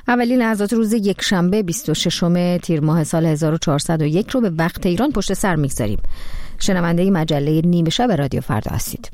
اولین لحظات روز یکشنبه 26 تیر ماه سال 1401 رو به وقت ایران پشت سر میگذاریم. شنونده مجله نیمه شب رادیو فردا هستید.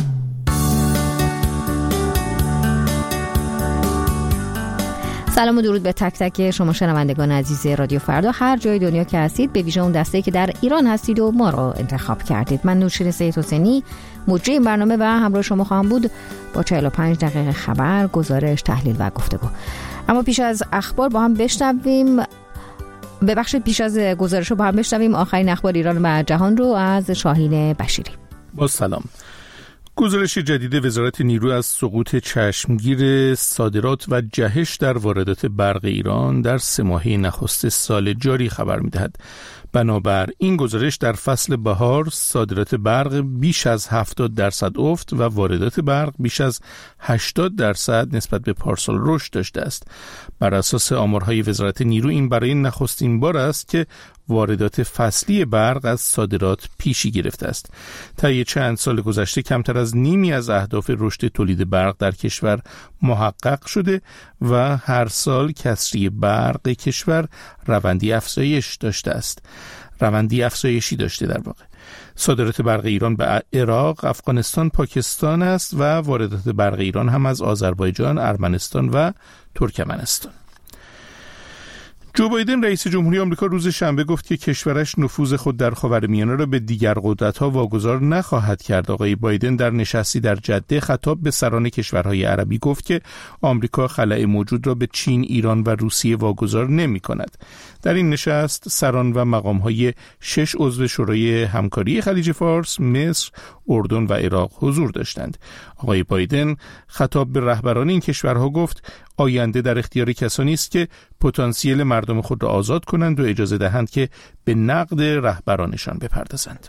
سلام و درود به تک تک شما شنوندگان عزیز رادیو فردا هر جای دنیا که هستید، به ویژه اون دسته‌ای که در ایران هستید و ما رو انتخاب کردید. من نورشین سید حسینی مجری این برنامه و همراه شما خواهم بود با 45 دقیقه خبر، گزارش، تحلیل و گفتگو. اما پیش از اخبار با هم بشنویم، پیش از گزارش با هم بشنویم آخرین اخبار ایران و جهان رو از شاهین بشیری. با سلام. گزارش جدید وزارت نیرو از سقوط چشمگیر صادرات و جهش در واردات برق ایران در 3 ماهه نخست سال جاری خبر می‌دهد. بنابر این گزارش در فصل بهار صادرات برق بیش از 70% افت و واردات برق بیش از 80% نسبت به پارسال رشد داشته است. بر اساس آمارهای وزارت نیرو این برای نخستین بار است که واردات فصلی برق از صادرات پیشی گرفته است. طی چند سال گذشته کمتر از نیمی از اهداف رشد تولید برق در کشور محقق شده و هر سال کسری برق کشور روندی افزایشی داشته در واقع. صادرات برق ایران به عراق، افغانستان، پاکستان است و واردات برق ایران هم از آذربایجان، ارمنستان و ترکمنستان. جو بایدن رئیس جمهوری آمریکا روز شنبه گفت که کشورش نفوذ خود در خاورمیانه را به دیگر قدرت‌ها واگذار نخواهد کرد. آقای بایدن در نشستی در جده خطاب به سران کشورهای عربی گفت که آمریکا خلأ موجود را به چین، ایران و روسیه واگذار نمی‌کند. در این نشست سران و مقام‌های 6 عضو شورای همکاری خلیج فارس، مصر، اردن و عراق حضور داشتند. آقای بایدن خطاب به رهبران این کشورها گفت آینده در اختیار کسانی است که پتانسیل مردم خود را آزاد کنند و اجازه دهند که به نقد رهبرانشان بپردازند.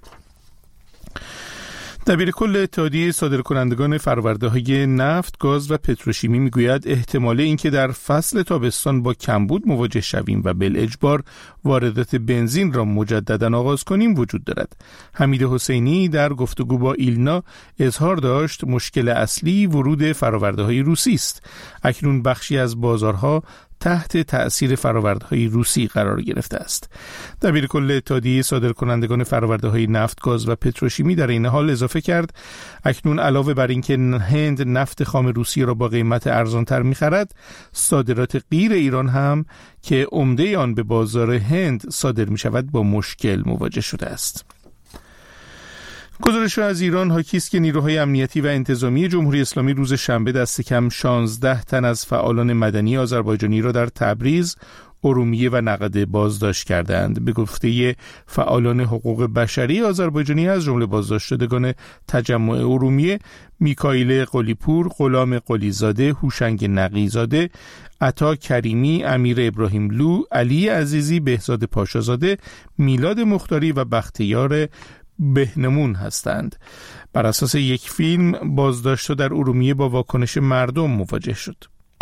دبیرکل اتحادیه صادرکنندگان فرآورده‌های نفت، گاز و پتروشیمی میگوید احتمال اینکه در فصل تابستان با کمبود مواجه شویم و بالاجبار واردات بنزین را مجددا آغاز کنیم وجود دارد. حمید حسینی در گفتگو با ایلنا اظهار داشت مشکل اصلی ورود فرآورده‌های روسی است. اکنون بخشی از بازارها تحت تأثیر فرآورده‌های روسی قرار گرفته است. دبیرکل اتحادیه صادرکنندگان فرآورده‌های نفت، گاز و پتروشیمی در این حال اضافه کرد اکنون علاوه بر اینکه هند نفت خام روسی را با قیمت ارزان‌تر می‌خرد، صادرات غیر ایران هم که عمده آن به بازار هند صادر می‌شود با مشکل مواجه شده است. گزارش از ایران حاکی است که نیروهای امنیتی و انتظامی جمهوری اسلامی روز شنبه دست کم 16 تن از فعالان مدنی آذربایجانی را در تبریز، ارومیه و نقده بازداشت کردند. به گفته فعالان حقوق بشری آذربایجانی از جمله بازداشت شدگان تجمع ارومیه، میکائیل قلیپور، غلام قلیزاده، هوشنگ نقیزاده، عطا کریمی، امیر ابراهیم لو، علی عزیزی، بهزاد پاشازاده، میلاد مختاری و بختیار بهنمون هستند. بر اساس یک فیلم بازداشت در ارومیه با واکنش مردم مواجه شد.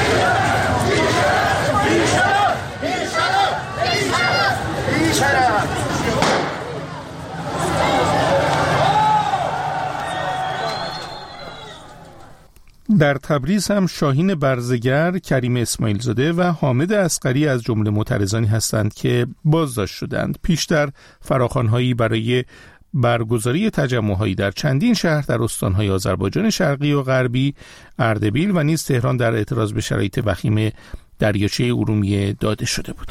در تبریز هم شاهین برزگر، کریم اسماعیل زاده و حامد اصغری از جمله معترضانی هستند که بازداشت شدند. پیشتر فراخوان‌هایی برای برگزاری تجمع‌هایی در چندین شهر در استان‌های آذربایجان شرقی و غربی، اردبیل و نیز تهران در اعتراض به شرایط وخیم دریاچه ارومیه داده شده بود.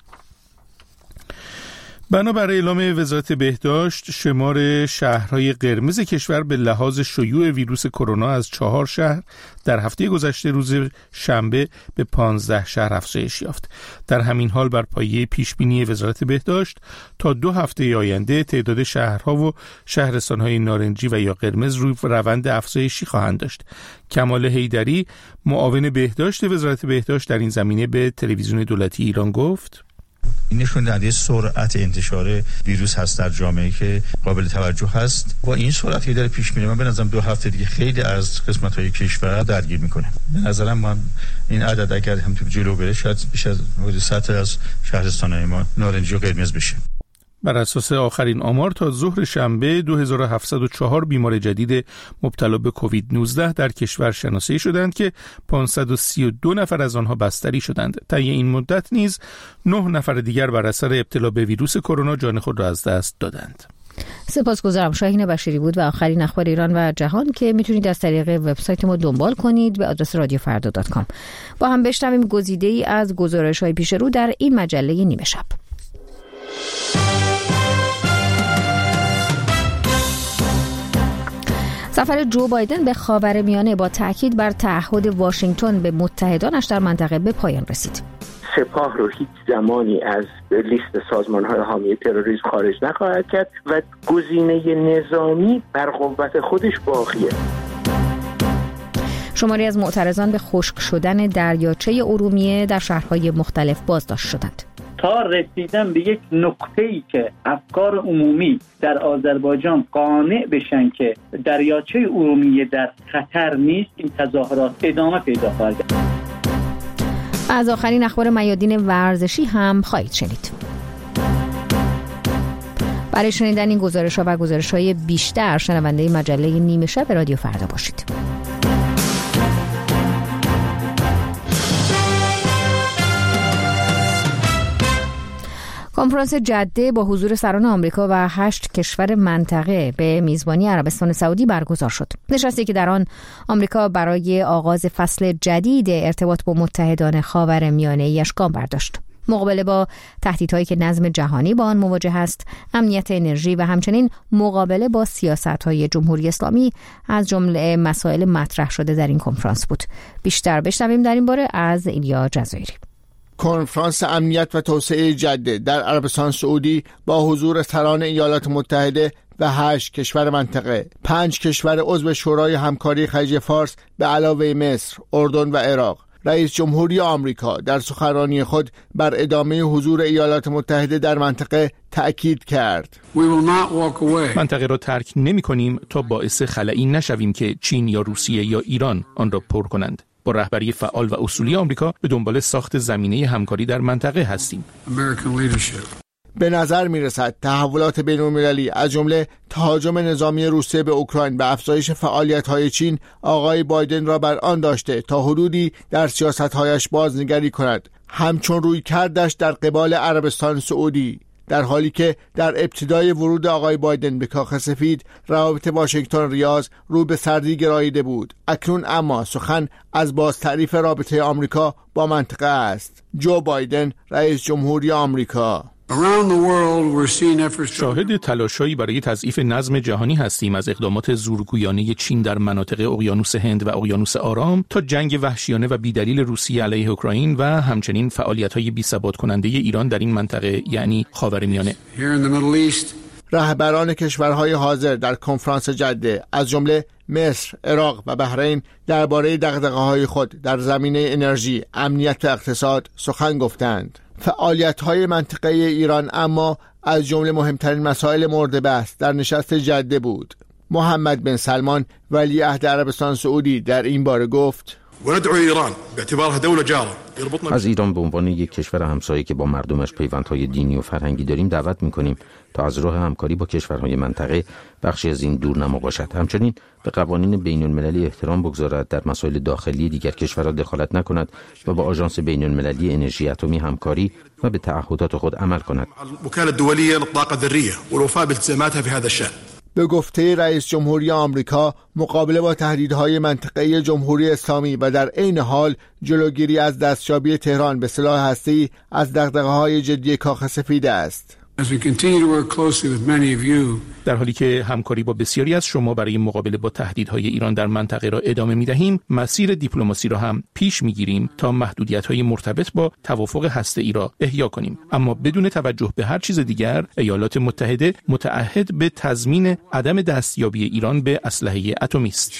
بنابر اعلام وزارت بهداشت، شمار شهرهای قرمز کشور به لحاظ شیوع ویروس کرونا از 4 شهر در هفته گذشته روز شنبه به 15 شهر افزایش یافت. در همین حال بر پایه پیشبینی وزارت بهداشت تا 2 هفته آینده تعداد شهرها و شهرستانهای نارنجی و یا قرمز روی روند افزایشی خواهند داشت. کمال حیدری، معاون بهداشت وزارت بهداشت، در این زمینه به تلویزیون دولتی ایران گفت: این نشون دهنده سرعت انتشار ویروس هست در جامعه که قابل توجه هست. با این سرعت که داره پیش میره، من به نظرم 2 هفته دیگه خیلی از قسمت‌های کشور درگیر میکنه. به نظرم من این عدد اگر هم تو جلو بره شاید بیش از 100 از شهرستان‌های ما نارنجی و قرمز بشه. بر اساس آخرین آمار تا ظهر شنبه 2704 بیمار جدید مبتلا به کووید 19 در کشور شناسایی شدند که 532 نفر از آنها بستری شدند. طی این مدت نیز 9 نفر دیگر بر اثر ابتلا به ویروس کرونا جان خود را از دست دادند. سپاسگزارم. شاهین بشیری بود و آخرین اخبار ایران و جهان که میتونید از طریق وبسایت ما دنبال کنید به آدرس رادیوفردا.com. با هم بشنویم گزیده‌ای از گزارش‌های پیش رو در این مجله نیمه شب. سفر جو بایدن به خاورمیانه با تاکید بر تعهد واشنگتن به متحدانش در منطقه به پایان رسید. سپاه رو هیچ زمانی از لیست سازمان‌های حامی تروریسم خارج نخواهد کرد و گزینه نظامی بر قوت خودش باقیه. شماری از معترضان به خشک شدن دریاچه ارومیه در شهرهای مختلف بازداشت شدند. تا رسیدن به یک نقطه‌ای که افکار عمومی در آذربایجان قانع بشن که دریاچه ارومیه در خطر نیست، این تظاهرات ادامه پیدا خواهد کرد. از آخرین اخبار میادین ورزشی هم خواهید شنید. برای شنیدن این گزارش‌ها و گزارش‌های بیشتر شنونده مجله نیمه شب رادیو فردا باشید. کنفرانس جده با حضور سران آمریکا و 8 کشور منطقه به میزبانی عربستان سعودی برگزار شد. نشستی که در آن آمریکا برای آغاز فصل جدید ارتباط با متحدان خاورمیانه‌ایش گام برداشت. مقابله با تهدیدهایی که نظم جهانی با آن مواجه است، امنیت انرژی و همچنین مقابله با سیاست‌های جمهوری اسلامی از جمله مسائل مطرح شده در این کنفرانس بود. بیشتر بشنویم در این باره از ایلیا جزایری. کنفرانس امنیت و توسعه جده در عربستان سعودی با حضور سران ایالات متحده و 8 کشور منطقه، 5 کشور عضو شورای همکاری خلیج فارس به علاوه مصر، اردن و عراق. رئیس جمهوری آمریکا در سخنرانی خود بر ادامه حضور ایالات متحده در منطقه تأکید کرد. منطقه را ترک نمی‌کنیم تا باعث خلایی نشویم که چین یا روسیه یا ایران آن را پر کنند. با رهبری فعال و اصولی آمریکا به دنبال ساخت زمینه همکاری در منطقه هستیم. به نظر می‌رسد تحولات بین‌المللی از جمله تهاجم نظامی روسیه به اوکراین و افزایش فعالیت‌های چین آقای بایدن را بر آن داشته تا حدودی در سیاست‌هایش بازنگری کند، همچون رویکردش در قبال عربستان سعودی. در حالی که در ابتدای ورود آقای بایدن به کاخ سفید روابط واشنگتن ریاض رو به سردی گراییده بود، اکنون اما سخن از بازتعریف رابطه آمریکا با منطقه است. جو بایدن رئیس جمهوری آمریکا: شاهد تلاش‌هایی برای تضعیف نظم جهانی هستیم، از اقدامات زورگویانه چین در مناطق اقیانوس هند و اقیانوس آرام تا جنگ وحشیانه و بیدلیل روسیه علیه اوکراین و همچنین فعالیت‌های بی‌ثبات کننده ایران در این منطقه یعنی خاورمیانه. رهبران کشورهای حاضر در کنفرانس جده از جمله مصر، عراق و بحرین درباره دغدغه‌های خود در زمینه انرژی، امنیت و اقتصاد سخن گفتند. فعالیت‌های منطقه ایران اما از جمله مهمترین مسائل مورد بحث در نشست جده بود. محمد بن سلمان ولیعهد عربستان سعودی در این باره گفت: از ایران به عنوان یک کشور همسایه که با مردمش پیوندهای دینی و فرهنگی داریم دعوت می‌کنیم تا از راه همکاری با کشورهای منطقه بخشی از این دورنما باشد. همچنین به قوانین بین‌المللی احترام بگذارد، در مسائل داخلی دیگر کشورها دخالت نکند و با آژانس بین‌المللی انرژی اتمی همکاری و به تعهدات خود عمل کند. به گفته رئیس جمهوری آمریکا، مقابله با تهدیدهای منطقه جمهوری اسلامی و در عین حال جلوگیری از دستیابی تهران به سلاح هسته‌ای از دغدغه‌های جدی کاخ سفید است. در حالی که همکاری با بسیاری از شما برای مقابله با تهدیدهای ایران در منطقه را ادامه می‌دهیم، مسیر دیپلماسی را هم پیش می‌گیریم تا محدودیت‌های مرتبط با توافق هسته‌ای را احیا کنیم. اما بدون توجه به هر چیز دیگر، ایالات متحده متعهد به تضمین عدم دستیابی ایران به اسلحه اتمی است.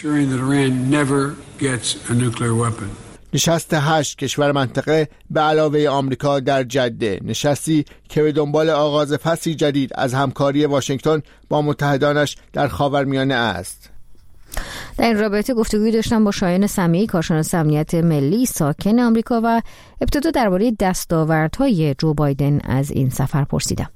نشست 8 کشور منطقه به علاوه آمریکا در جده، نشستی که به دنبال آغاز فصلی جدید از همکاری واشنگتن با متحدانش در خاورمیانه است. در این رابطه گفتگوی داشتم با شایان سمیعی، کارشناس امنیت ملی ساکن آمریکا و ابتدا درباره دستاوردهای جو بایدن از این سفر پرسیدم.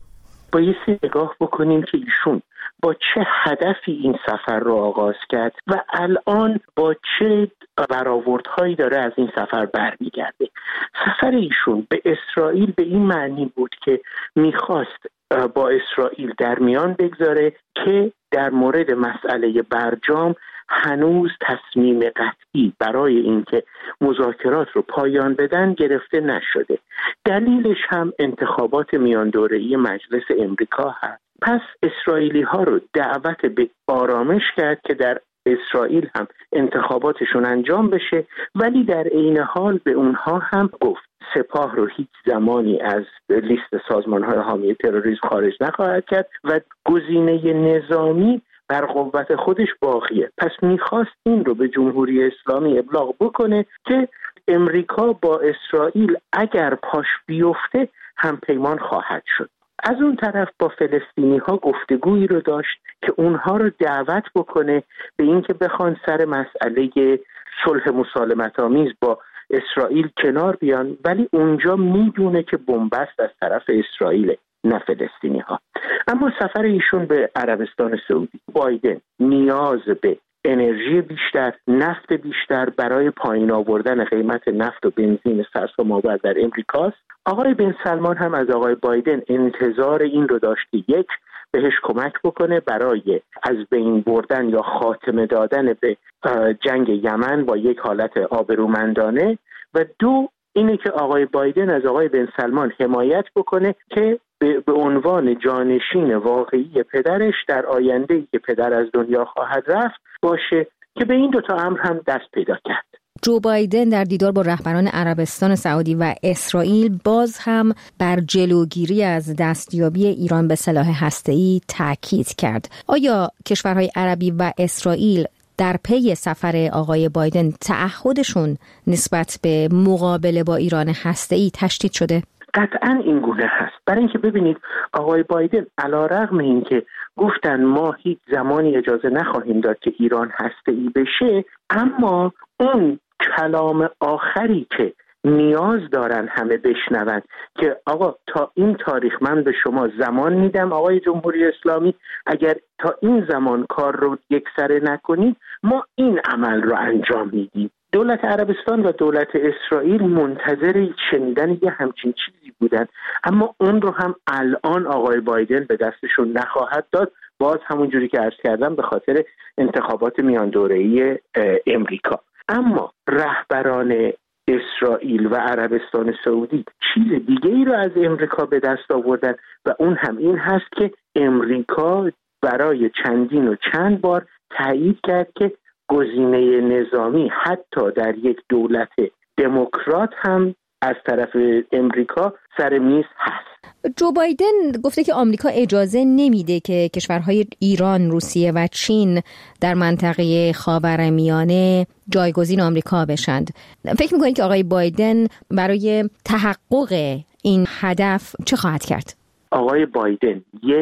بایستی نگاه بکنیم که ایشون با چه هدفی این سفر رو آغاز کرد و الان با چه برآوردهایی داره از این سفر برمیگرده. سفر ایشون به اسرائیل به این معنی بود که میخواست با اسرائیل در میان بگذاره که در مورد مسئله برجام هنوز تصمیم قطعی برای اینکه مذاکرات رو پایان بدن گرفته نشده. دلیلش هم انتخابات میان دوره‌ای مجلس امریکا هست. پس اسرائیلی ها رو دعوت به آرامش کرد که در اسرائیل هم انتخاباتشون انجام بشه، ولی در عین حال به اونها هم گفت سپاه رو هیچ زمانی از لیست سازمان‌های حامی تروریسم خارج نخواهد کرد و گزینه نظامی بر قوت خودش باقیه. پس میخواست این رو به جمهوری اسلامی ابلاغ بکنه که امریکا با اسرائیل اگر پاش بیفته هم پیمان خواهد شد. از اون طرف با فلسطینی ها گفتگویی رو داشت که اونها رو دعوت بکنه به اینکه بخوان سر مسئله صلح مسالمت آمیز با اسرائیل کنار بیان، ولی اونجا میدونه که بنبست از طرف اسرائیل نه فلسطینی ها. اما سفر ایشون به عربستان سعودی، بایدن نیاز به انرژی بیشتر، نفت بیشتر برای پایین آوردن قیمت نفت و بنزین سرسام‌آور در امریکاست. آقای بن سلمان هم از آقای بایدن انتظار این رو داشت که یک، بهش کمک بکنه برای از بین بردن یا خاتمه دادن به جنگ یمن با یک حالت آبرومندانه، و دو، اینه که آقای بایدن از آقای بن سلمان حمایت بکنه که به عنوان جانشین واقعی پدرش در آینده‌ای که پدر از دنیا خواهد رفت باشه، که به این دوتا امر هم دست پیدا کرد. جو بایدن در دیدار با رهبران عربستان سعودی و اسرائیل باز هم بر جلوگیری از دستیابی ایران به سلاح هسته‌ای تاکید کرد. آیا کشورهای عربی و اسرائیل در پی سفر آقای بایدن تعهدشون نسبت به مقابله با ایران هسته‌ای تشدید شده؟ قطعاً این گونه هست. برای اینکه ببینید آقای بایدن علیرغم اینکه گفتن ما هیچ زمانی اجازه نخواهیم داد که ایران هسته‌ای بشه، اما اون کلام آخری که نیاز دارن همه بشنون که آقا تا این تاریخ من به شما زمان میدم آقای جمهوری اسلامی، اگر تا این زمان کار رو یکسره نکنید ما این عمل رو انجام میدیم. دولت عربستان و دولت اسرائیل منتظر شنیدن یه همچین چیزی بودن، اما اون رو هم الان آقای بایدن به دستشون نخواهد داد، باز همون جوری که عرض کردم به خاطر انتخابات میان دوره‌ای امریکا. اما رهبران اسرائیل و عربستان سعودی چیز دیگه ای رو از امریکا به دست آوردن و اون هم این هست که امریکا برای چندین و چند بار تایید کرد که گزینه نظامی حتی در یک دولت دموکرات هم از طرف امریکا سر میز هست. جو بایدن گفته که آمریکا اجازه نمیده که کشورهای ایران، روسیه و چین در منطقه خاورمیانه جایگزین آمریکا بشند. فکر میکنید که آقای بایدن برای تحقق این هدف چه خواهد کرد؟ آقای بایدن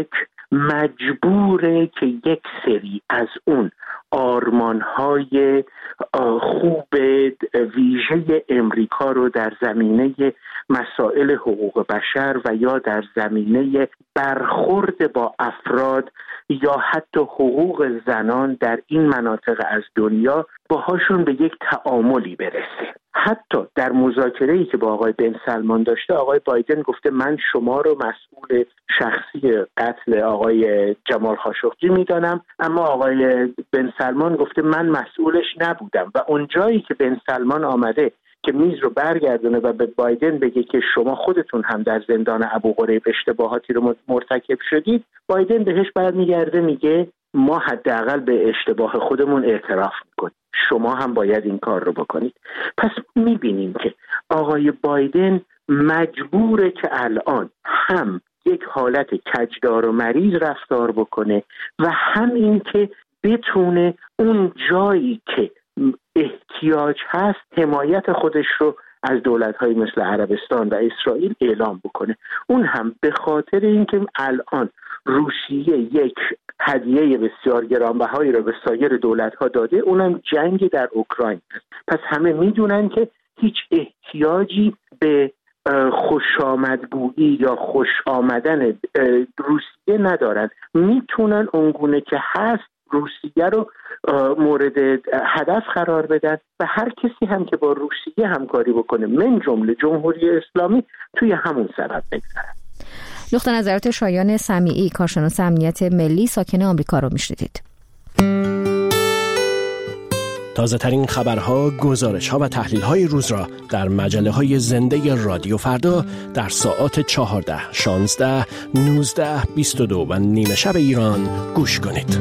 مجبوره که یک سری از اون آرمان‌های خوب ویژه امریکا رو در زمینه مسائل حقوق بشر و یا در زمینه برخورد با افراد یا حتی حقوق زنان در این مناطق از دنیا باهاشون به یک تعاملی برسه. حتی در مذاکره‌ای که با آقای بن سلمان داشته، آقای بایدن گفته من شما رو مسئول شخصی قتل آقای جمال خاشقجی میدانم، اما آقای بن سلمان گفته من مسئولش نبودم. و اون جایی که بن سلمان آمده که میز رو برگردونه و به بایدن بگه که شما خودتون هم در زندان ابوغریب اشتباهاتی رو مرتکب شدید، بایدن بهش برمیگرده میگه ما حداقل به اشتباه خودمون اعتراف میکنیم، شما هم باید این کار رو بکنید. پس میبینیم که آقای بایدن مجبوره که الان هم یک حالت کجدار و مریض رفتار بکنه و هم این که بتونه اون جایی که احتیاج هست حمایت خودش رو از دولت‌های مثل عربستان و اسرائیل اعلام بکنه. اون هم به خاطر اینکه الان روسیه یک هدیه بسیار گرانبهایی رو به سایر دولت‌ها داده، اونم جنگ در اوکراین است. پس همه میدونن که هیچ احتیاجی به خوش آمدگویی یا خوش آمدن روسیه ندارن. میتونن اونگونه که هست روسیه رو مورد هدف قرار بدن و هر کسی هم که با روسیه همکاری بکنه من جمله جمهوری اسلامی توی همون سبب بگذارن. نقطه نظرات شایان سمیعی، کارشناس امنیت ملی ساکن آمریکا رو میشنیدید. تازه ترین خبرها، گزارش‌ها و تحلیل‌های روز را در مجله‌های زنده رادیو فردا در ساعات 14، 16، 19، 22 و نیمه شب ایران گوش کنید.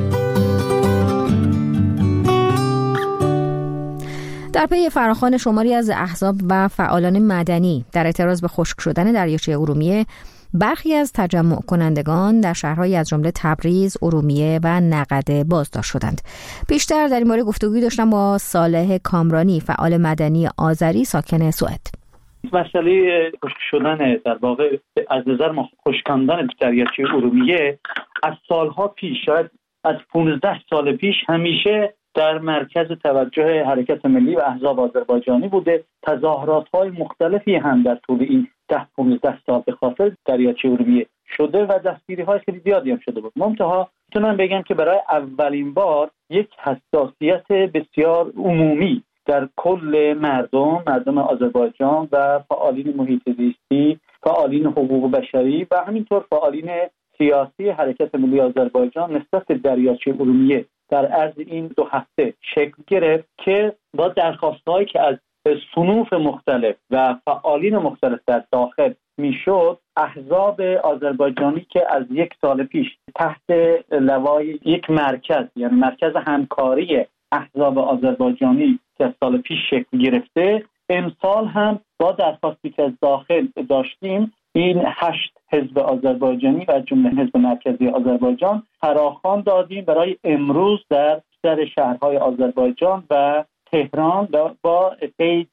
در پی فراخوان شماری از احزاب و فعالان مدنی در اعتراض به خشک شدن دریاچه ارومیه، برخی از تجمع کنندگان در شهرهایی از جمله تبریز، ارومیه و نقده بازداشت شدند. بیشتر در این باره گفتگوی داشتم با صالح کامرانی، فعال مدنی آذری ساکن سوئد. مسئله خشک شدن در واقع از نظر ما خشکاندن دریاچه ارومیه از سالها پیش، شاید از 15 سال پیش همیشه در مرکز توجه حرکت ملی و احزاب آذربایجانی بوده. تظاهرات‌های مختلفی هم در طول این 10-15 سال به خاطر دریاچه ارومیه شده و دستگیری‌های خیلی زیادی هم شده بود. منتها میتونم بگم که برای اولین بار یک حساسیت بسیار عمومی در کل مردم آذربایجان و فعالین محیط زیستی، فعالین حقوق بشری و همینطور فعالین سیاسی حرکت ملی آذربایجان نسبت به دریاچه ارومیه در عرض این 2 هفته شکل گرفت که با درخواست‌هایی که از صنوف مختلف و فعالین مختلف در داخل میشد، احزاب آذربایجانی که از 1 سال پیش تحت لوای یک مرکز، یعنی مرکز همکاری احزاب آذربایجانی که از سال پیش شکل گرفته، امسال هم با درخواستی که از داخل داشتیم این 8 حزب آذربایجانی و جمله حزب مرکزی آذربایجان فراخوان دادیم برای امروز در شهرهای آذربایجان و تهران با قید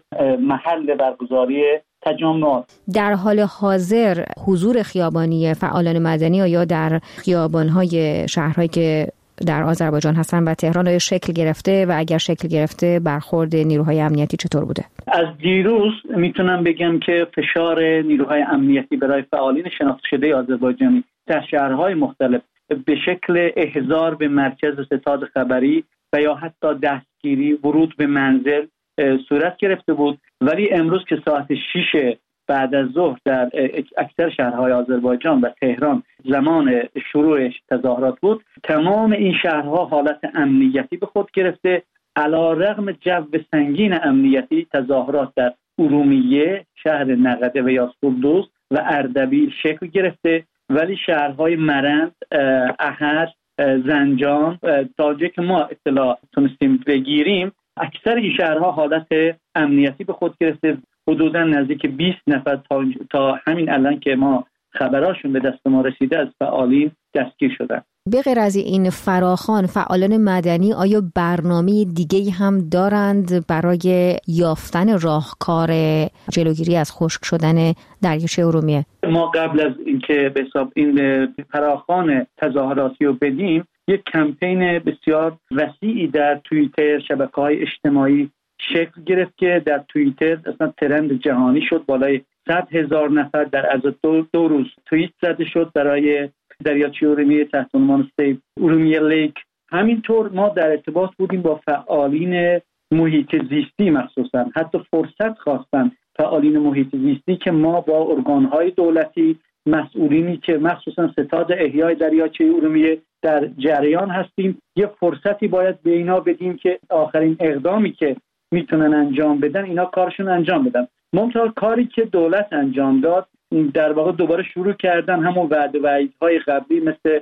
محل برگزاری تجمعات. در حال حاضر حضور خیابانی فعالان مدنی یا در خیابان‌های شهرهایی که در آذربایجان هستن و تهران آیا شکل گرفته و اگر شکل گرفته برخورد نیروهای امنیتی چطور بوده؟ از دیروز میتونم بگم که فشار نیروهای امنیتی برای فعالین شناخته شده آذربایجانی در شهرهای مختلف به شکل احضار به مرکز ستاد خبری و یا حتی دستگیری، ورود به منزل صورت گرفته بود. ولی امروز که ساعت 6 بعد از ظهر در اکثر شهرهای آذربایجان و تهران زمان شروع تظاهرات بود، تمام این شهرها حالت امنیتی به خود گرفته. علی‌رغم جو سنگین امنیتی، تظاهرات در ارومیه، شهر نقده و یا سردوز و اردبیل شکل گرفته، ولی شهرهای مرند، احد، زنجان، تا جایی که ما اطلاع تونستیم بگیریم، اکثر این شهرها حالت امنیتی به خود گرفته. حدوداً نزدیک 20 نفر تا همین الان که ما خبراشون به دست ما رسیده از فعالین دستگیر شدن. به غیر از این فراخوان، فعالان مدنی آیا برنامه دیگه‌ای هم دارند برای یافتن راهکار جلوگیری از خشک شدن دریاچه ارومیه؟ ما قبل از اینکه به حساب این فراخوان تظاهراتی رو بدیم، یک کمپین بسیار وسیعی در توییتر، شبکه‌های اجتماعی شکل گرفت که در توییتر اصلا ترند جهانی شد. بالای 100,000 نفر در از 2 روز توییت زده شد برای دریاچه ارومیه تحت عنوان سیو ارومیه لیک. همینطور ما در ارتباط بودیم با فعالین محیط زیستی، مخصوصا حتی فرصت خواستن فعالین محیط زیستی که ما با ارگان‌های دولتی، مسئولینی که مخصوصا ستاد احیای دریاچه ارومیه در جریان هستیم، یه فرصتی باید به اینا بدیم که آخرین اقدامی که میتونن انجام بدن اینا کارشون انجام بدن. منتها کاری که دولت انجام داد در واقع دوباره شروع کردن همون وعده و وعیدهای قبلی، مثل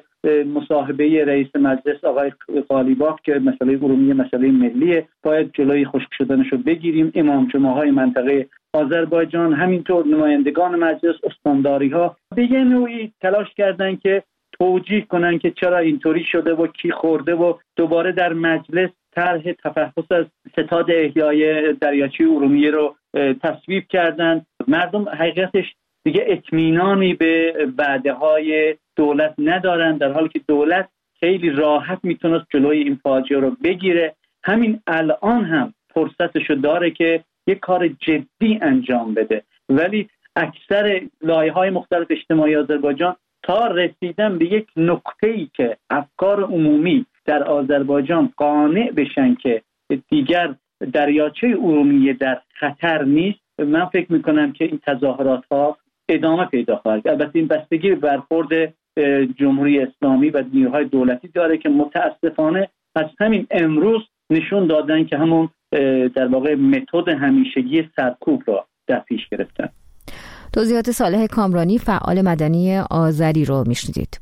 مصاحبه رئیس مجلس آقای قالیباف که مسئله ارومیه مسئله ملیه، باید جلوی خشک شدنشو بگیریم. امام جمعه‌های منطقه آذربایجان، همینطور نمایندگان مجلس، استانداری‌ها به یه نوعی تلاش کردن که توجیه کنن که چرا اینطوری شده و کی خورده و دوباره در مجلس طرح تفحص از ستاد احیای دریاچه ارومیه رو تصویب کردن. مردم حقیقتش دیگه اطمینانی به وعده‌های دولت ندارن، در حالی که دولت خیلی راحت میتونست جلوی این فاجعه رو بگیره. همین الان هم فرصتشو داره که یک کار جدی انجام بده، ولی اکثر لایه‌های مختلف اجتماعی آذربایجان تا رسیدن به یک نقطه‌ای که افکار عمومی در آذربایجان قانع بشن که دیگر دریاچه ارومیه در خطر نیست، من فکر میکنم که این تظاهرات‌ها ادامه پیدا خواهد. البته این بستگی به برخورد جمهوری اسلامی و نیروهای دولتی داره که متاسفانه از همین امروز نشون دادن که همون در واقع متد همیشگی سرکوب را در پیش گرفتن. توضیحات صالح کامرانی، فعال مدنی آذری رو میشنیدید.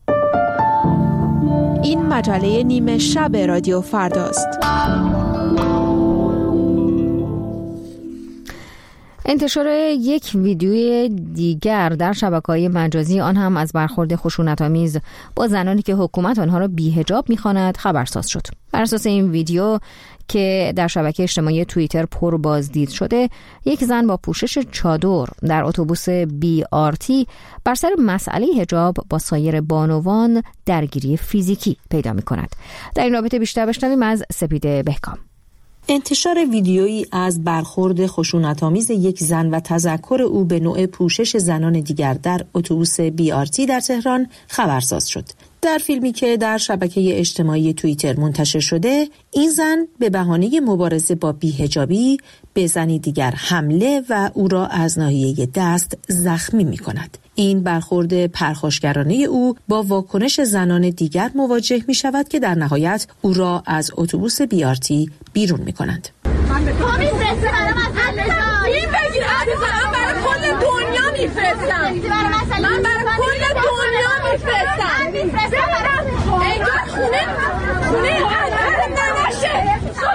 این مجله نیمه شب رادیو فرداست. انتشار یک ویدیوی دیگر در شبکه‌های مجازی، آن هم از برخورد خشونت‌آمیز با زنانی که حکومت آنها را بی‌حجاب می‌خواند، خبرساز شد. بر اساس این ویدیو که در شبکه اجتماعی توییتر پر بازدید شده، یک زن با پوشش چادر در اتوبوس BRT بر سر مسئله حجاب با سایر بانوان درگیری فیزیکی پیدا می‌کند. در این رابطه بیشتر بشنویم از سپیده بهکام. انتشار ویدیویی از برخورد خشونت‌آمیز یک زن و تذکر او به نوع پوشش زنان دیگر در اتوبوس BRT در تهران خبرساز شد. در فیلمی که در شبکه اجتماعی توییتر منتشر شده، این زن به بهانه مبارزه با بی‌حجابی به زنی دیگر حمله و او را از ناحیه دست زخمی می‌کند. این برخورد پرخاشگرانه او با واکنش زنان دیگر مواجه می شود که در نهایت او را از اتوبوس BRT بیرون می کنند. من برای کل دنیا میفرستم. من برای کل دنیا میفرستم. انگار خونه نمشه.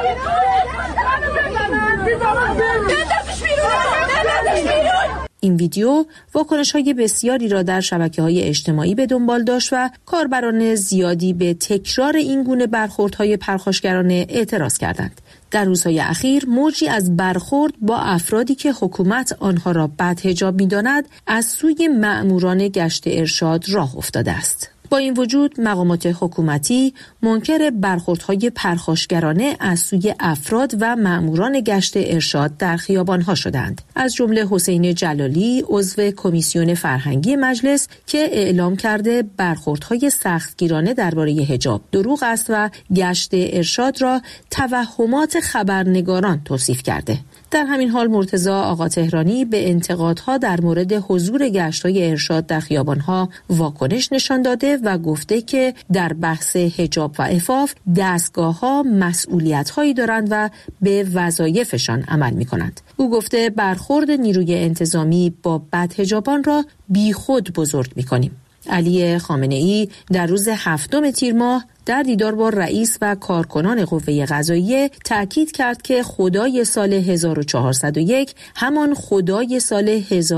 این ویدیو واکنش‌های بسیاری را در شبکه‌های اجتماعی به دنبال داشت و کاربران زیادی به تکرار این گونه برخوردهای پرخاشگرانه اعتراض کردند. در روزهای اخیر موجی از برخورد با افرادی که حکومت آنها را بدحجاب می‌داند از سوی مأموران گشت ارشاد راه افتاده است. با این وجود مقامات حکومتی منکر برخوردهای پرخاشگرانه از سوی افراد و مأموران گشت ارشاد در خیابانها شدند. از جمله حسین جلالی، عضو کمیسیون فرهنگی مجلس، که اعلام کرده برخوردهای سختگیرانه درباره حجاب دروغ است و گشت ارشاد را توهمات خبرنگاران توصیف کرده. در همین حال مرتضی آقا تهرانی به انتقادها در مورد حضور گشت‌های ارشاد در خیابان‌ها واکنش نشان داده و گفته که در بحث حجاب و عفاف دستگاه‌ها مسئولیت‌هایی دارند و به وظایفشان عمل می‌کنند. او گفته برخورد نیروی انتظامی با بدحجابان را بیخود بزرگ می‌کنیم. علی خامنه‌ای در روز 7 تیر ماه در دیدار با رئیس و کارکنان قوه قضاییه تأکید کرد که خدای سال 1401 همان خدای سال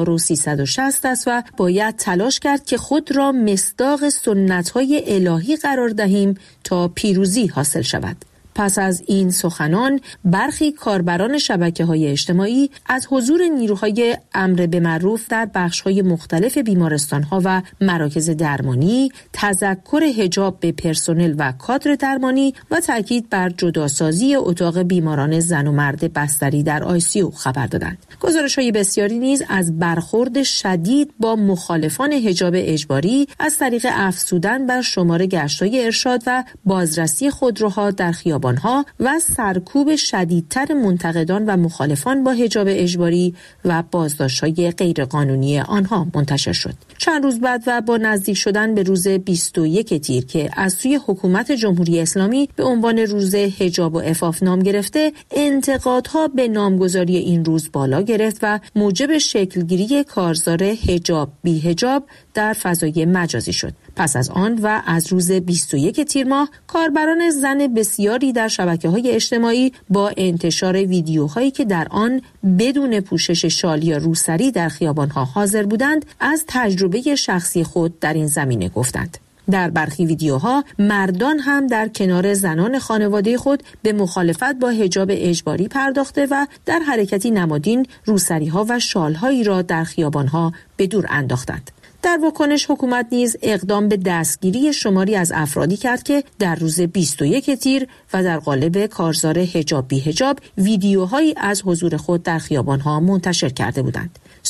1360 است و باید تلاش کرد که خود را مصداق سنت‌های الهی قرار دهیم تا پیروزی حاصل شود. پس از این سخنان برخی کاربران شبکه‌های اجتماعی از حضور نیروهای امر به معروف در بخش‌های مختلف بیمارستان‌ها و مراکز درمانی، تذکر حجاب به پرسنل و کادر درمانی و تاکید بر جداسازی اتاق بیماران زن و مرد بستری در ICU خبر دادند. گزارش‌های بسیاری نیز از برخورد شدید با مخالفان حجاب اجباری از طریق افزودن بر شمار گشت‌های ارشاد و بازرسی خودروها در خیابان‌ها و سرکوب شدیدتر منتقدان و مخالفان با حجاب اجباری و بازداشت‌های غیرقانونی آنها منتشر شد. چند روز بعد و با نزدیک شدن به روز 21 تیر که از سوی حکومت جمهوری اسلامی به عنوان روز حجاب و عفاف نام گرفته، انتقادها به نامگذاری این روز بالا گرفت و موجب شکلگیری کارزار حجاب بی حجاب در فضای مجازی شد. پس از آن و از روز 21 تیر ماه کاربران زن بسیاری در شبکه‌های اجتماعی با انتشار ویدیوهایی که در آن بدون پوشش شال یا روسری در خیابان‌ها حاضر بودند از تجربه شخصی خود در این زمینه گفتند. در برخی ویدیوها مردان هم در کنار زنان خانواده خود به مخالفت با حجاب اجباری پرداخته و در حرکتی نمادین روسری‌ها و شال‌هایی را در خیابان‌ها به دور انداختند. در واکنش حکومت نیز اقدام به دستگیری شماری از افرادی کرد که در روز 21 تیر و در قالب کارزار حجاب بی حجاب ویدیوهایی از حضور خود در خیابان‌ها منتشر کرده بودند.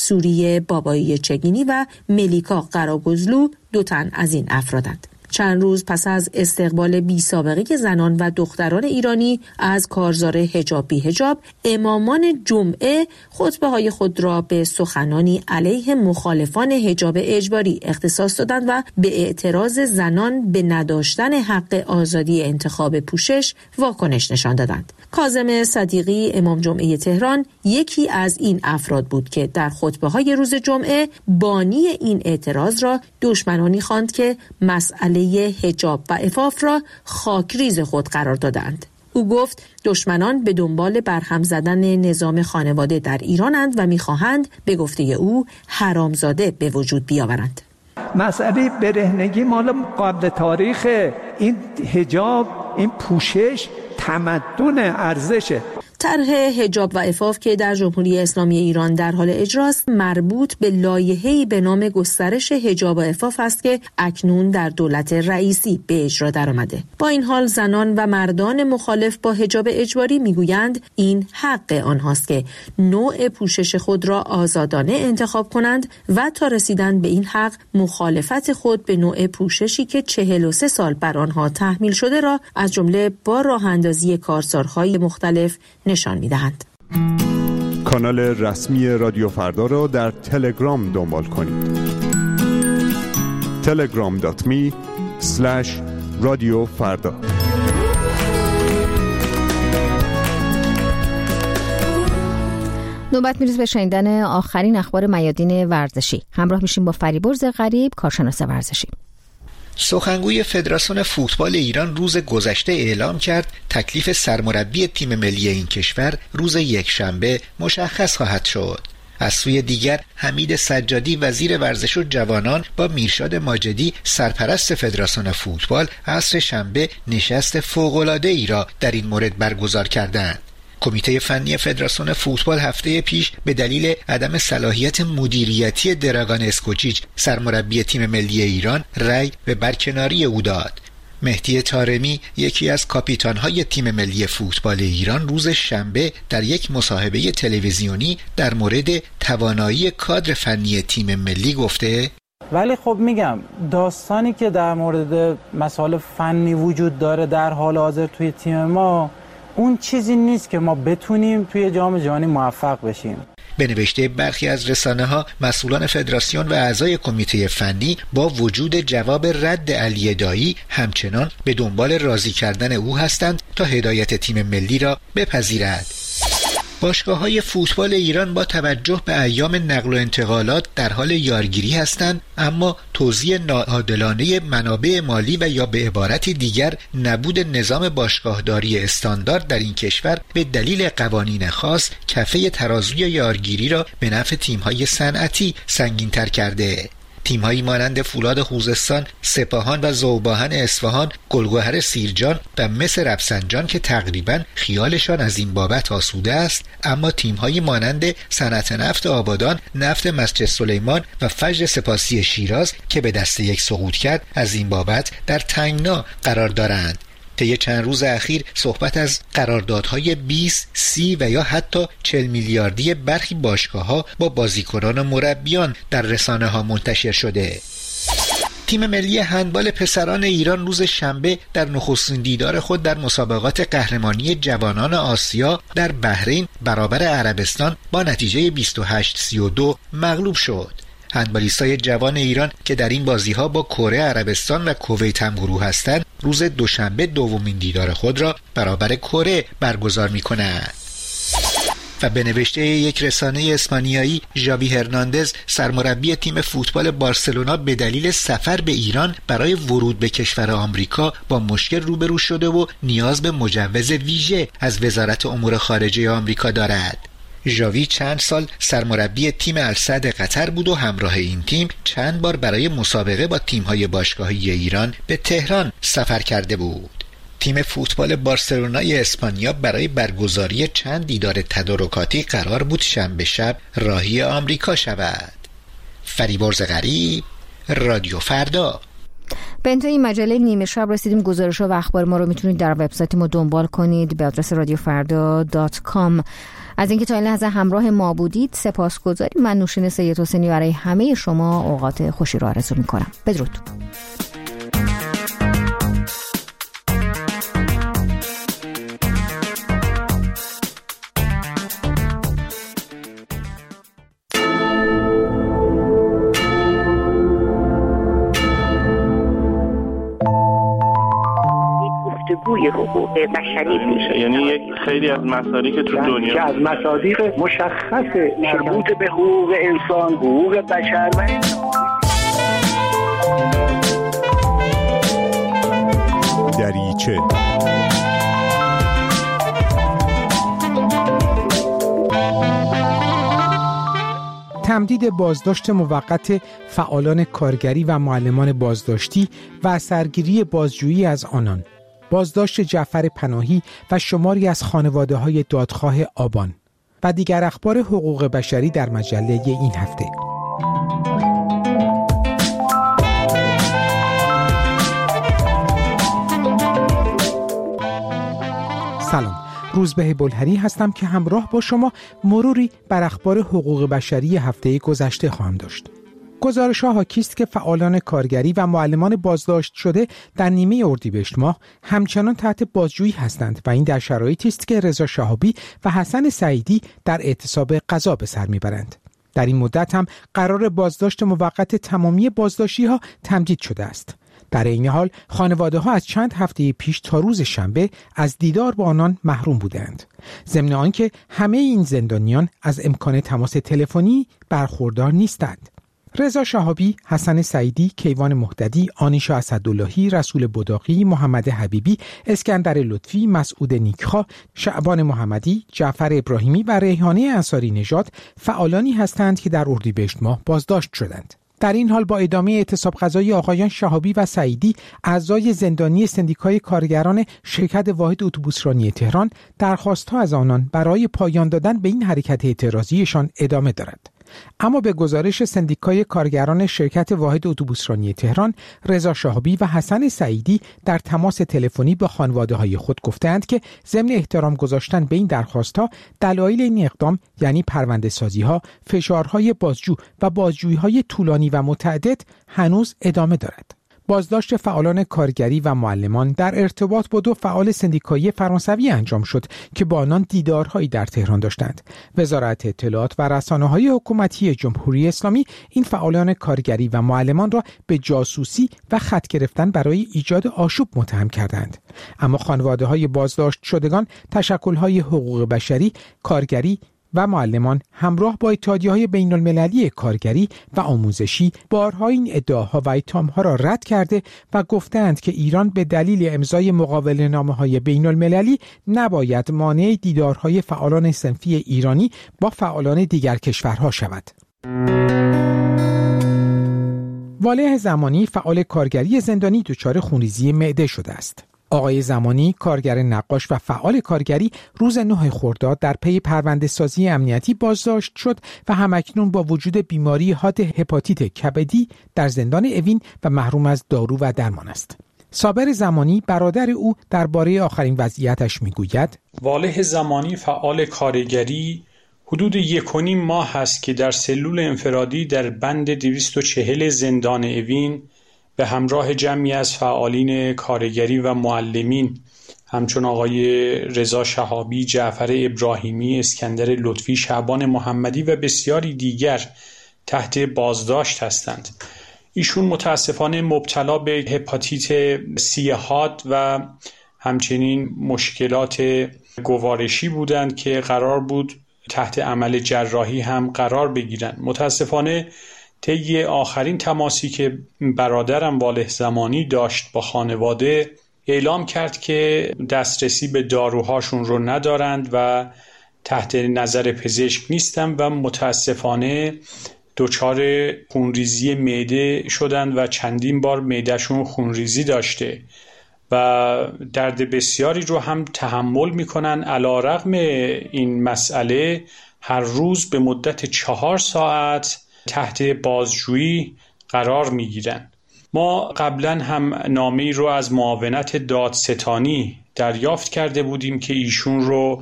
سوریه بابایی چگینی و ملیکا قراگزلو 2 تن از این افرادند. چند روز پس از استقبال بی سابقه زنان و دختران ایرانی از کارزار حجاب بی حجاب، امامان جمعه خطبه های خود را به سخنانی علیه مخالفان حجاب اجباری اختصاص دادند و به اعتراض زنان به نداشتن حق آزادی انتخاب پوشش واکنش نشان دادند. کاظم صدیقی امام جمعه تهران یکی از این افراد بود که در خطبه های روز جمعه بانی این اعتراض را دشمنانی خواند که مسئله حجاب و عفاف را خاکریز خود قرار دادند. او گفت دشمنان به دنبال برهم زدن نظام خانواده در ایرانند و می‌خواهند به گفته او حرامزاده به وجود بیاورند. مسئله برهنگی مال قبل تاریخ. این حجاب، این پوشش تمدن، ارزشه. طرح حجاب و عفاف که در جمهوری اسلامی ایران در حال اجراست مربوط به لایحه‌ای به نام گسترش حجاب و عفاف است که اکنون در دولت رئیسی به اجرا درآمده. با این حال زنان و مردان مخالف با حجاب اجباری میگویند این حق آنهاست که نوع پوشش خود را آزادانه انتخاب کنند و تا رسیدن به این حق مخالفت خود به نوع پوششی که 43 سال بر آنها تحمیل شده را از جمله با راه اندازی کارزارهای مختلف نشان می‌دهند. کانال رسمی رادیو فردا را در تلگرام دنبال کنید. telegram.me/radiofarda. نوبت میرسه به شنیدن آخرین اخبار میادین ورزشی. همراه میشیم با فریبرز غریب، کارشناس ورزشی. سخنگوی فدراسیون فوتبال ایران روز گذشته اعلام کرد تکلیف سرمربی تیم ملی این کشور روز یکشنبه مشخص خواهد شد. از سوی دیگر حمید سجادی وزیر ورزش و جوانان با میرشاد ماجدی سرپرست فدراسیون فوتبال عصر شنبه نشست فوق‌العاده‌ای را در این مورد برگزار کردند. کمیته فنی فدراسیون فوتبال هفته پیش به دلیل عدم صلاحیت مدیریتی دراگان اسکوچیچ سرمربی تیم ملی ایران رأی به برکناری او داد. مهدی طارمی یکی از کاپیتان‌های تیم ملی فوتبال ایران روز شنبه در یک مصاحبه تلویزیونی در مورد توانایی کادر فنی تیم ملی گفته ولی خب میگم داستانی که در مورد مسائل فنی وجود داره در حال حاضر توی تیم ما اون چیزی نیست که ما بتونیم توی جام جهانی موفق بشیم. به نوشته برخی از رسانه‌ها مسئولان فدراسیون و اعضای کمیته فنی با وجود جواب رد علی دایی همچنان به دنبال راضی کردن او هستند تا هدایت تیم ملی را بپذیرد. باشگاه‌های فوتبال ایران با توجه به ایام نقل و انتقالات در حال یارگیری هستند، اما توزیع ناعادلانه منابع مالی و یا به عبارت دیگر نبود نظام باشگاهداری استاندارد در این کشور به دلیل قوانین خاص کفه ترازوی یارگیری را به نفع تیم‌های صنعتی سنگین‌تر کرده. تیم‌هایی مانند فولاد خوزستان، سپاهان و ذوباهن اصفهان، گلگهر سیرجان و مس رفسنجان که تقریباً خیالشان از این بابت آسوده است، اما تیم‌هایی مانند صنعت نفت آبادان، نفت مسجد سلیمان و فجر سپاسی شیراز که به دست یک سقوط کرد از این بابت در تنگنا قرار دارند. طی چند روز اخیر صحبت از قراردادهای 20، 30 و یا حتی 40 میلیاردی برخی باشگاه‌ها با بازیکنان و مربیان در رسانه‌ها منتشر شده. تیم ملی هندبال پسران ایران روز شنبه در نخستین دیدار خود در مسابقات قهرمانی جوانان آسیا در بحرین برابر عربستان با نتیجه 28-32 مغلوب شد. هندبالیستای جوان ایران که در این بازی‌ها با کره عربستان و کویت هم گروه هستند، روز دوشنبه دومین دیدار خود را برابر کره برگزار می‌کنند. و به نوشته یک رسانه اسپانیایی، ژاوی هرناندز سرمربی تیم فوتبال بارسلونا به دلیل سفر به ایران برای ورود به کشور آمریکا با مشکل روبرو شده و نیاز به مجوز ویژه از وزارت امور خارجه آمریکا دارد. ژاوی چند سال سرمربی تیم السد قطر بود و همراه این تیم چند بار برای مسابقه با تیم‌های باشگاهی ایران به تهران سفر کرده بود. تیم فوتبال بارسلونای اسپانیا برای برگزاری چند دیدار تدارکاتی قرار بود شنبه شب راهی آمریکا شود. فریبرز غریب، رادیو فردا. به انتهای این مجله نیمه شب رسیدیم. گزارش‌ها و اخبار ما رو میتونید در وبسایت ما دنبال کنید به آدرس radioffarda.com. از اینکه تا این لحظه همراه ما بودید سپاسگزاریم. من نوشین سید حسینی برای همه شما اوقات خوشی را آرزو می‌کنم. بدرود. گفتگوی حقوق بشری میشه، یعنی یک خیلی از مصادیق که تو دنیا که از مصادیق مشخص مربوط به حقوق انسان، حقوق بشر و دریچه. تمدید بازداشت موقت فعالان کارگری و معلمان بازداشتی و سرگیری بازجویی از آنان، بازداشت جعفر پناهی و شماری از خانواده‌های دادخواه آبان و دیگر اخبار حقوق بشری در مجله این هفته. سلام، روزبه بلهری هستم که همراه با شما مروری بر اخبار حقوق بشری هفته گذشته خواهم داشت. گزارش‌ها حاکی است که فعالان کارگری و معلمان بازداشت شده در نیمه اردیبهشت ماه همچنان تحت بازجویی هستند و این در شرایطی است که رضا شهابی و حسن سعیدی در اعتصاب قضا به سر میبرند. در این مدت هم قرار بازداشت موقت تمامی بازداشتی‌ها تمدید شده است. در این حال خانواده‌ها از چند هفته پیش تا روز شنبه از دیدار با آنان محروم بودند. ضمن آنکه همه این زندانیان از امکان تماس تلفنی برخوردار نیستند. رضا شهابی، حسن سعیدی، کیوان مهددی، آنیشا اسداللهی، رسول بداقی، محمد حبیبی، اسکندر لطفی، مسعود نیکخواه، شعبان محمدی، جعفر ابراهیمی و ریحانه انصاری نژاد فعالانی هستند که در اردیبهشت ماه بازداشت شدند. در این حال با ادامه اعتصاب قضایی آقایان شهابی و سعیدی، اعضای زندانی سندیکای کارگران شرکت واحد اتوبوسرانی تهران درخواست‌ها از آنان برای پایان دادن به این حرکت اعتراضیشان ادامه دارد. اما به گزارش سندیکای کارگران شرکت واحد اتوبوسرانی تهران، رضا شهابی و حسن سعیدی در تماس تلفنی با خانواده‌های خود گفتند که ضمن احترام گذاشتن به این درخواست‌ها، دلایل این اقدام یعنی پرونده‌سازی‌ها، فشارهای بازجو و بازجویی‌های طولانی و متعدد هنوز ادامه دارد. بازداشت فعالان کارگری و معلمان در ارتباط با دو فعال سندیکایی فرانسوی انجام شد که با آنان دیدارهایی در تهران داشتند. وزارت اطلاعات و رسانه‌های حکومتی جمهوری اسلامی این فعالان کارگری و معلمان را به جاسوسی و خط گرفتن برای ایجاد آشوب متهم کردند. اما خانواده‌های بازداشت شدگان تشکل‌های حقوق بشری، کارگری و معلمان همراه با اتحادیه‌های بین‌المللی کارگری و آموزشی بارها این ادعاها و اتهام‌ها را رد کرده و گفتند که ایران به دلیل امضای مقاوله‌نامه‌های بین‌المللی نباید مانع دیدارهای فعالان صنفی ایرانی با فعالان دیگر کشورها شود. والح زمانی، فعال کارگری زندانی، دچار خونریزی معده شده است. آقای زمانی، کارگر نقاش و فعال کارگری، روز 9 خرداد در پی پرونده‌سازی امنیتی بازداشت شد و همکنون با وجود بیماری حاد هپاتیت کبدی در زندان اوین و محروم از دارو و درمان است. صابر زمانی، برادر او، درباره آخرین وضعیتش میگوید: والح زمانی، فعال کارگری، حدود 1.5 ماه است که در سلول انفرادی در بند 240 زندان اوین به همراه جمعی از فعالین کارگری و معلمین همچون آقای رضا شهابی، جعفر ابراهیمی، اسکندر لطفی، شعبان محمدی و بسیاری دیگر تحت بازداشت هستند. ایشون متاسفانه مبتلا به هپاتیت سی حاد و همچنین مشکلات گوارشی بودند که قرار بود تحت عمل جراحی هم قرار بگیرند. متاسفانه طی آخرین تماسی که برادرم والح زمانی داشت با خانواده، اعلام کرد که دسترسی به داروهاشون رو ندارند و تحت نظر پزشک نیستن و متاسفانه دچار خونریزی معده شدند و چندین بار معدهشون خونریزی داشته و درد بسیاری رو هم تحمل میکنن. علیرغم این مسئله هر روز به مدت 4 ساعت تحت بازجویی قرار میگیرن. ما قبلا هم نامه‌ای رو از معاونت دادستانی دریافت کرده بودیم که ایشون رو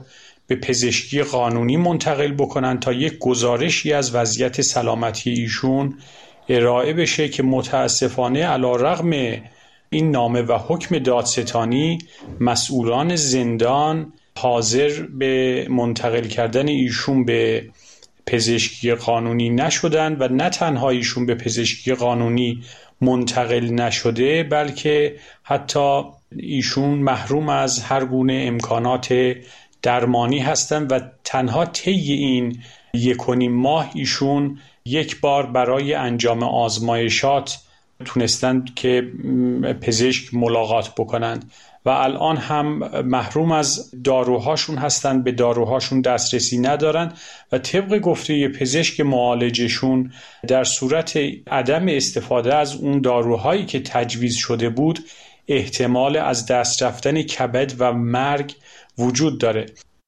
به پزشکی قانونی منتقل بکنن تا یک گزارشی از وضعیت سلامتی ایشون ارائه بشه که متاسفانه علیرغم این نامه و حکم دادستانی مسئولان زندان حاضر به منتقل کردن ایشون به پزشکی قانونی نشدن و نه تنها ایشون به پزشکی قانونی منتقل نشده بلکه حتی ایشون محروم از هر گونه امکانات درمانی هستند و تنها طی این 1.5 ماه ایشون یک بار برای انجام آزمایشات تونستند که پزشک ملاقات بکنند و الان هم محروم از داروهاشون هستند، به داروهاشون دسترسی ندارن و طبق گفته پزشک معالجشون در صورت عدم استفاده از اون داروهایی که تجویز شده بود احتمال از دست رفتن کبد و مرگ وجود داره.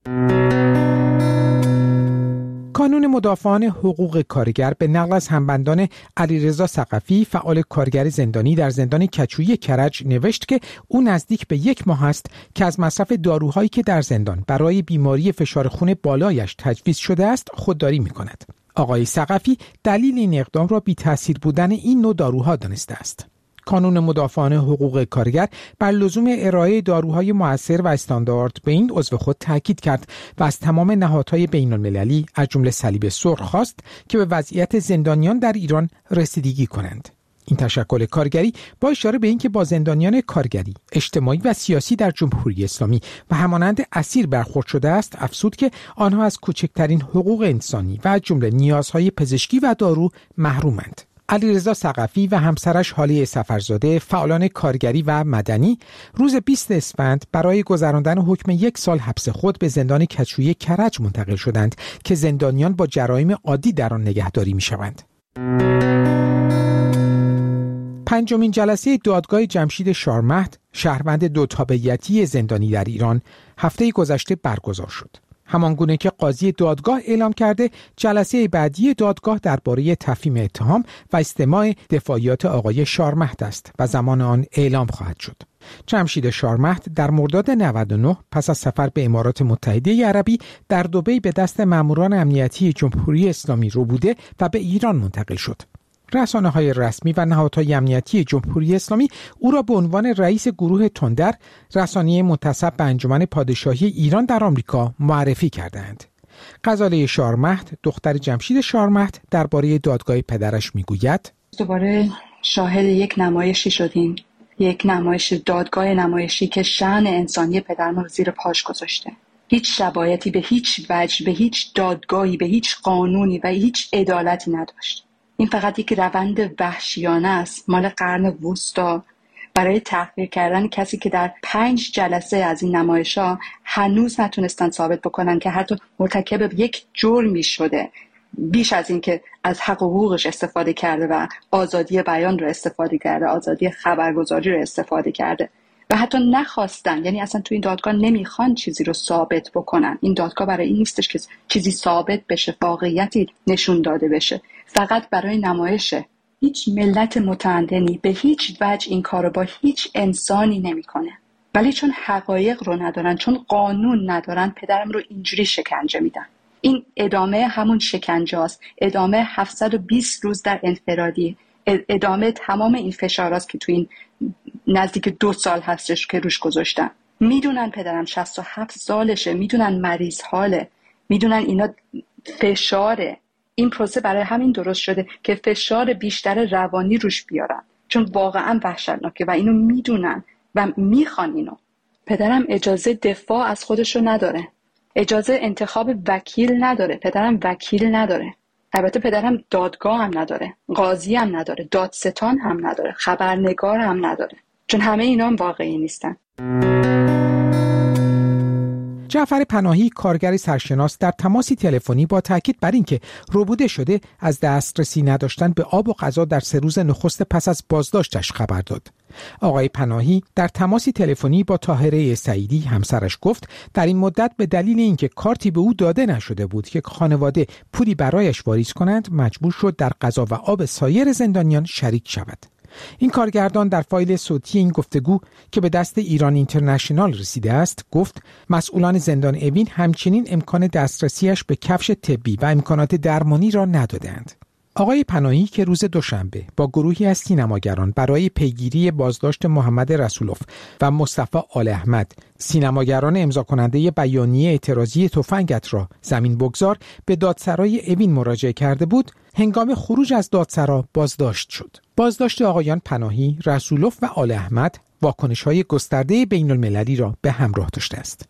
کانون مدافعان حقوق کارگر به نقل از همبندان علیرضا ثقفی فعال کارگر زندانی در زندان کچویی کرج نوشت که او نزدیک به 1 ماه است که از مصرف داروهایی که در زندان برای بیماری فشار خون بالایش تجویز شده است خودداری می‌کند. آقای ثقفی دلیل این اقدام را بی تأثیر بودن این نوع داروها دانسته است. کانون مدافعان حقوق کارگر بر لزوم ارائه داروهای مؤثر و استاندارد به این عضو خود تاکید کرد و از تمام نهادهای بین‌المللی از جمله صلیب سرخ خواست که به وضعیت زندانیان در ایران رسیدگی کنند. این تشکل کارگری با اشاره به اینکه با زندانیان کارگری، اجتماعی و سیاسی در جمهوری اسلامی و همانند اسیر برخورد شده است، افزود که آنها از کوچکترین حقوق انسانی و از جمله نیازهای پزشکی و دارو محرومند. علیرضا ثقفی و همسرش حالیه سفرزاده، فعالان کارگری و مدنی، روز 20 اسفند برای گذراندن حکم 1 سال حبس خود به زندان کچویی کرج منتقل شدند که زندانیان با جرایم عادی در آن نگهداری می‌شوند. 5مین جلسه دادگاه جمشید شارمهد، شهروند 2 تابعیتی زندانی در ایران، هفته گذشته برگزار شد. همانگونه که قاضی دادگاه اعلام کرده، جلسه بعدی دادگاه درباره تفهیم اتهام و استماع دفاعیات آقای شارمهد است و زمان آن اعلام خواهد شد. جمشید شارمهد در مرداد 99 پس از سفر به امارات متحده عربی در دبی به دست ماموران امنیتی جمهوری اسلامی رو بوده و به ایران منتقل شد. رسانه‌های رسمی و نهادهای امنیتی جمهوری اسلامی او را به عنوان رئیس گروه تندر، رسانه منتسب به انجمن پادشاهی ایران در آمریکا، معرفی کردند. غزاله شارمهد، دختر جمشید شارمهد، درباره دادگاه پدرش میگوید: دوباره شاهد یک نمایشی شدیم، یک نمایش دادگاه نمایشی که شأن انسانی پدرم رو زیر پاش گذاشته. هیچ شباهتی به هیچ وجه، به هیچ دادگاهی، به هیچ قانونی و هیچ عدالتی نداشت. این فقط یک روند وحشیانه است، مال قرن وسطا، برای تحقیر کردن کسی که در 5 جلسه از این نمایش‌ها هنوز نتونستن ثابت بکنن که حتی مرتکب یک جرمی شده، بیش از این که از حق و حقوقش استفاده کرده و آزادی بیان رو استفاده کرده، آزادی خبرگزاری رو استفاده کرده و حتی نخواستن، یعنی اصلا تو این دادگاه نمیخوان چیزی رو ثابت بکنن. این دادگاه برای این نیستش که چیزی ثابت بشه، واقعیتی نشون داده بشه، فقط برای نمایشه. هیچ ملت متمدنی به هیچ وجه این کارو با هیچ انسانی نمیکنه، ولی چون حقایق رو ندارن، چون قانون ندارن، پدرم رو اینجوری شکنجه میدن. این ادامه همون شکنجه است، ادامه 720 روز در انفرادی، ادامه تمام این فشاراست که تو این نزدیک 2 سال هستش که روش گذاشتن. میدونن پدرم 67 سالشه، میدونن مریض حاله، میدونن اینا فشاره. این پروسه برای همین درست شده که فشار بیشتر روانی روش بیارن، چون واقعا وحشتناکه و اینو میدونن و میخوان اینو. پدرم اجازه دفاع از خودشو نداره، اجازه انتخاب وکیل نداره، پدرم وکیل نداره. البته پدرم دادگاه هم نداره، قاضی هم نداره، دادستان هم نداره، خبرنگار هم نداره، چون همه اینا هم واقعی نیستن. جعفر پناهی، کارگر سرشناس، در تماسی تلفنی با تاکید بر اینکه ربوده شده از دسترسی نداشتن به آب و غذا در 3 روز نخست پس از بازداشتش خبر داد. آقای پناهی در تماسی تلفنی با طاهره سعیدی همسرش گفت در این مدت به دلیل اینکه کارتی به او داده نشده بود که خانواده پولی برایش واریز کنند، مجبور شد در غذا و آب سایر زندانیان شریک شود. این کارگردان در فایل صوتی این گفتگو که به دست ایران اینترنشنال رسیده است گفت مسئولان زندان اوین همچنین امکان دسترسیش به کفش طبی و امکانات درمانی را ندادند. آقای پناهی که روز دوشنبه با گروهی از سینماگران برای پیگیری بازداشت محمد رسولوف و مصطفی آل احمد، سینماگران امضا کننده بیانیه اعتراضی تفنگت را زمین بگذار، به دادسرای اوین مراجعه کرده بود، هنگام خروج از دادسرا بازداشت شد. بازداشت آقایان پناهی، رسولوف و آل احمد واکنش‌های گسترده بین‌المللی را به همراه داشته است.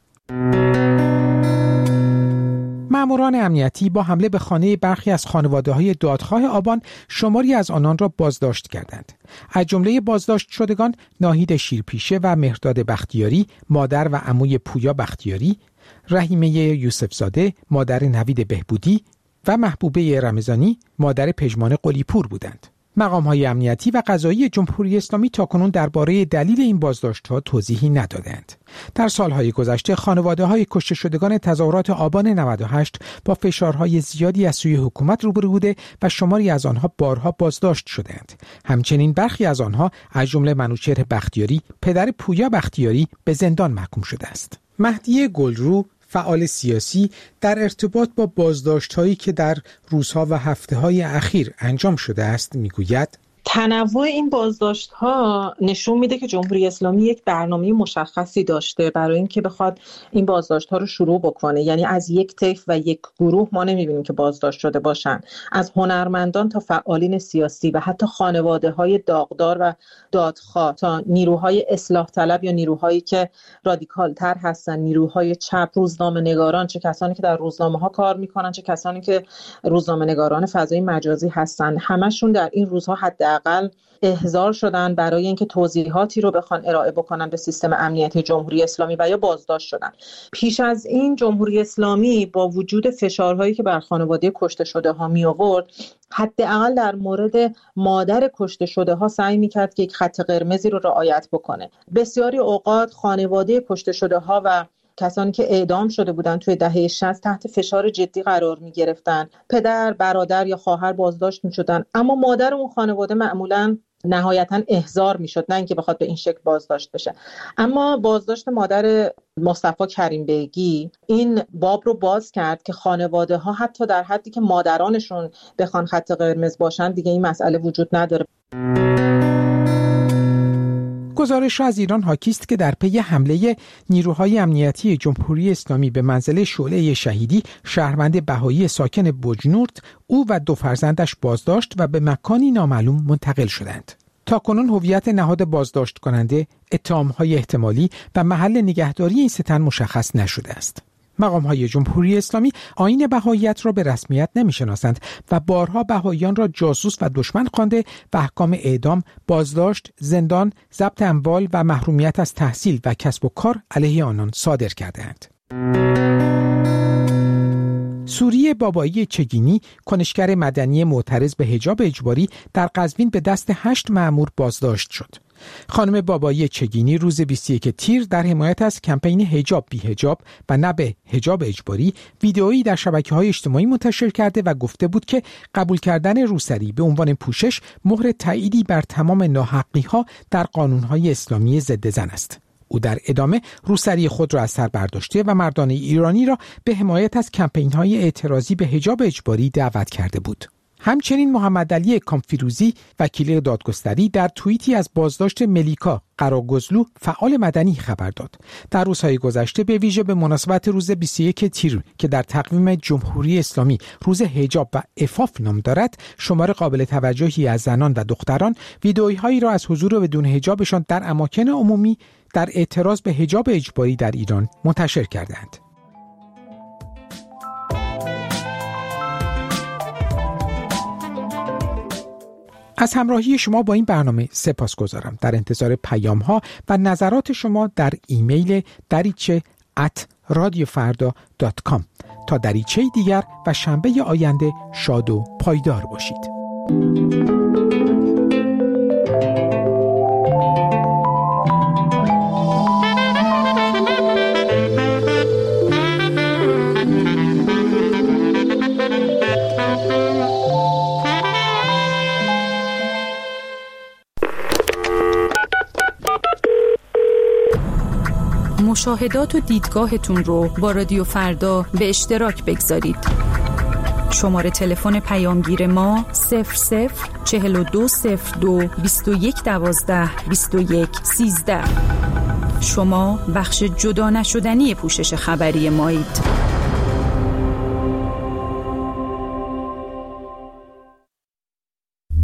ماموران امنیتی با حمله به خانه برخی از خانواده‌های دادخواه آبان شماری از آنان را بازداشت کردند. از جمله بازداشت شدگان ناهید شیرپیشه و مهرداد بختیاری، مادر و عموی پویا بختیاری، رحیمه یوسفزاده، مادر نوید بهبودی و محبوبه رمضانی، مادر پژمان قلی‌پور بودند. مقام‌های امنیتی و قضایی جمهوری اسلامی تاکنون درباره دلیل این بازداشت‌ها توضیحی ندادند. در سالهای گذشته خانواده‌های کشته شدگان تظاهرات آبان 98 با فشارهای زیادی از سوی حکومت روبرو بوده و شماری از آنها بارها بازداشت شدند. همچنین برخی از آنها از جمله منوچهر بختیاری، پدر پویا بختیاری، به زندان محکوم شده است. مهدی گلرو، فعال سیاسی، در ارتباط با بازداشت‌هایی که در روزها و هفته‌های اخیر انجام شده است میگوید تنوع این بازداشت‌ها نشون میده که جمهوری اسلامی یک برنامه مشخصی داشته برای اینکه بخواد این بازداشت‌ها رو شروع بکنه. یعنی از یک طیف و یک گروه ما نمی‌بینیم که بازداشت شده باشن، از هنرمندان تا فعالین سیاسی و حتی خانواده‌های داغدار و دادخواه تا نیروهای اصلاح طلب یا نیروهایی که رادیکال‌تر هستن، نیروهای چپ، روزنامه‌نگاران، چه کسانی که در روزنامه‌ها کار می‌کنن، چه کسانی که روزنامه‌نگاران فضای مجازی هستن، همشون در این روزها حداقل احضار شدن برای اینکه توضیحاتی رو بخوان ارائه بکنن به سیستم امنیتی جمهوری اسلامی و یا بازداشت شدن. پیش از این جمهوری اسلامی با وجود فشارهایی که بر خانواده کشته شده ها می آورد، حداقل در مورد مادر کشته شده ها سعی میکرد که یک خط قرمزی رو رعایت بکنه. بسیاری اوقات خانواده کشته شده ها و کسانی که اعدام شده بودن توی دهه 60 تحت فشار جدی قرار می گرفتن. پدر، برادر یا خواهر بازداشت می شدن، اما مادر اون خانواده معمولاً نهایتاً احضار می شد، نه اینکه بخواد به این شکل بازداشت بشه. اما بازداشت مادر مصطفی کریم بیگی این باب رو باز کرد که خانواده ها حتی در حدی که مادرانشون بخوان خط قرمز باشن دیگه این مسئله وجود نداره. گزارش از ایران حاکی است که در پی حمله نیروهای امنیتی جمهوری اسلامی به منزل شعله شهیدی شهروند بهایی ساکن بجنورد، او و 2 فرزندش بازداشت و به مکانی نامعلوم منتقل شدند. تاکنون هویت نهاد بازداشت کننده، اتهام‌های احتمالی و محل نگهداری این 3 تن مشخص نشده است. مقام‌های جمهوری اسلامی آیین بهائیت را به رسمیت نمی‌شناسند و بارها بهائیان را جاسوس و دشمن خوانده و احکام اعدام، بازداشت، زندان، ضبط اموال و محرومیت از تحصیل و کسب و کار علیه آنان صادر کرده‌اند. سوری بابایی چگینی، کنشگر مدنی معترض به حجاب اجباری، در قزوین به دست 8 مأمور بازداشت شد. خانم بابایی چگینی روز 21 تیر در حمایت از کمپین حجاب بی حجاب و نه به حجاب اجباری ویدئویی در شبکه‌های اجتماعی منتشر کرده و گفته بود که قبول کردن روسری به عنوان پوشش مهر تأییدی بر تمام ناحقی‌ها در قانون‌های اسلامی ضد زن است. او در ادامه روسری خود را از سر برداشته و مردان ایرانی را به حمایت از کمپین‌های اعتراضی به حجاب اجباری دعوت کرده بود. همچنین محمد علی کامفیروزی، وکیل دادگستری، در توییتی از بازداشت ملیکا قراگزلو، فعال مدنی، خبر داد. در روزهای گذشته به ویژه به مناسبت روز 21 تیر که در تقویم جمهوری اسلامی روز حجاب و عفاف نام دارد، شمار قابل توجهی از زنان و دختران ویدئویی را از حضور بدون حجابشان در اماکن عمومی در اعتراض به حجاب اجباری در ایران منتشر کردند. از همراهی شما با این برنامه سپاسگزارم. در انتظار پیام‌ها و نظرات شما در ایمیل dariche@radiofarda.com. تا دریچه دیگر و شنبه آینده شاد و پایدار باشید. مشاهدات و دیدگاهتون رو با رادیو فردا به اشتراک بگذارید. شماره تلفن پیامگیر ما 004202 2112 2113. شما بخش جدا نشدنی پوشش خبری مایید.